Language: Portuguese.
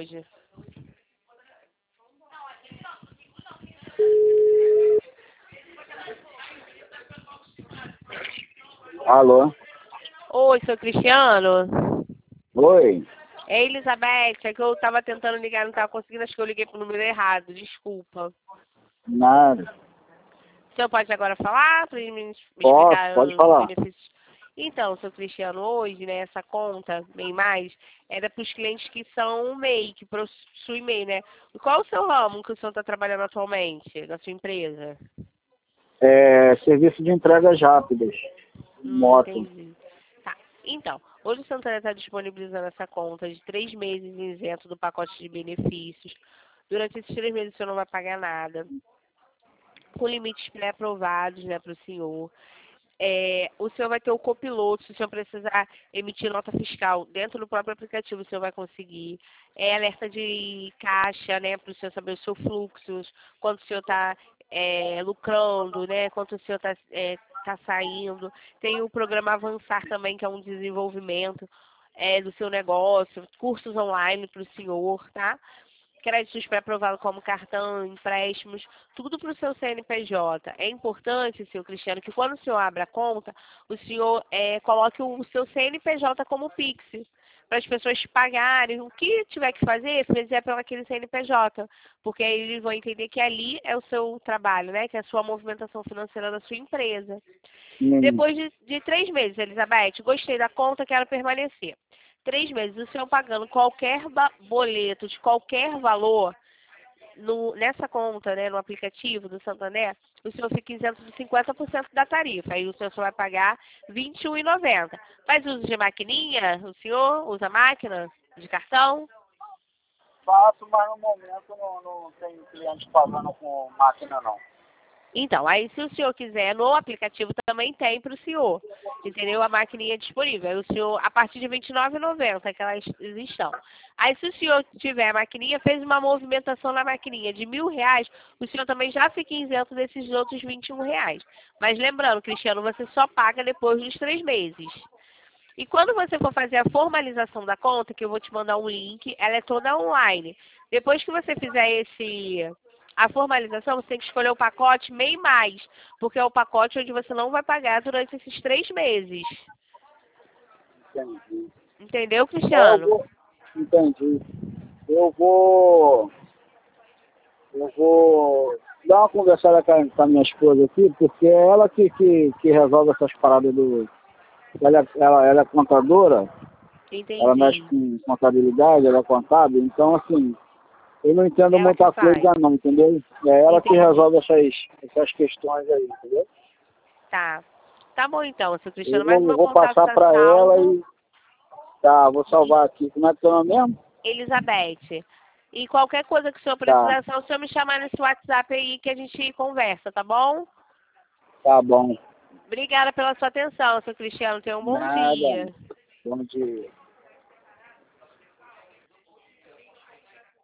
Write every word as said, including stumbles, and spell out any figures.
hoje. Alô? Oi, seu Cristiano? Oi? É Elizabeth, é que eu tava tentando ligar, não tava conseguindo, acho que eu liguei pro número errado, desculpa. Nada. O senhor pode agora falar para me me Posso, explicar pode os falar. benefícios? Então, seu Cristiano, hoje, né, essa conta, bem mais, era para os clientes que são M E I, que possuem M E I, né? E qual o seu ramo que o senhor está trabalhando atualmente, na sua empresa? É, serviço de entregas rápidas. Hum, Moto. entendi. Tá. Então, hoje o Santander está disponibilizando essa conta de três meses isento do pacote de benefícios. Durante esses três meses o senhor não vai pagar nada. Com limites pré-aprovados, né, para o senhor. É, o senhor vai ter o copiloto, se o senhor precisar emitir nota fiscal dentro do próprio aplicativo, o senhor vai conseguir. É alerta de caixa, né, para o senhor saber o seu fluxo, quanto o senhor está é, lucrando, né, quanto o senhor está é, tá saindo. Tem o programa Avançar também, que é um desenvolvimento é, do seu negócio, cursos online para o senhor, tá? Créditos pré-aprovados como cartão, empréstimos, tudo para o seu C N P J. É importante, senhor Cristiano, que quando o senhor abre a conta, o senhor é, coloque o seu C N P J como Pix, para as pessoas pagarem. O que tiver que fazer, fazer pelo aquele C N P J, porque aí eles vão entender que ali é o seu trabalho, né? Que é a sua movimentação financeira da sua empresa. Hum, Depois de, de três meses, Elizabeth, gostei da conta, quero permanecer. Três meses, o senhor pagando qualquer boleto de qualquer valor no, nessa conta, né, no aplicativo do Santander, o senhor fica isento de cinquenta por cento da tarifa. Aí o senhor só vai pagar vinte e um reais e noventa centavos. Faz uso de maquininha? O senhor usa máquina de cartão? faço, mas no momento não, não tem cliente pagando com máquina, não. Então, aí se o senhor quiser, no aplicativo também tem para o senhor, entendeu? A maquininha é disponível. Aí o senhor, a partir de vinte e nove reais e noventa centavos que elas estão. Aí se o senhor tiver a maquininha, fez uma movimentação na maquininha de mil reais, o senhor também já fica isento desses outros vinte e um reais. Mas lembrando, Cristiano, você só paga depois dos três meses. E quando você for fazer a formalização da conta, que eu vou te mandar um link, ela é toda online. Depois que você fizer esse... A formalização, você tem que escolher o pacote M E I mais, porque é o pacote onde você não vai pagar durante esses três meses. Entendi. Entendeu, É, eu Cristiano? vou... Entendi. Eu vou... Eu vou dar uma conversada com a, com a minha esposa aqui, porque é ela que, que, que resolve essas paradas do... Ela, ela, ela é contadora, ela mexe Entendi. com contabilidade, ela é contábil, então assim... Eu não entendo Ela que muita coisa faz. não, entendeu? É ela que Entendi. resolve essas, essas questões aí, entendeu? Tá. Tá bom então, seu Eu Cristiano, mas o vou, meu vou contato passar está para ela salvo. e... Tá, vou salvar aqui. Como é que é o nome mesmo? Elizabeth. E qualquer coisa que o senhor Tá, precisar, é só o senhor me chamar nesse WhatsApp aí que a gente conversa, tá bom? tá bom. Obrigada pela sua atenção, seu Cristiano. Tenha um bom Nada. dia. Bom dia.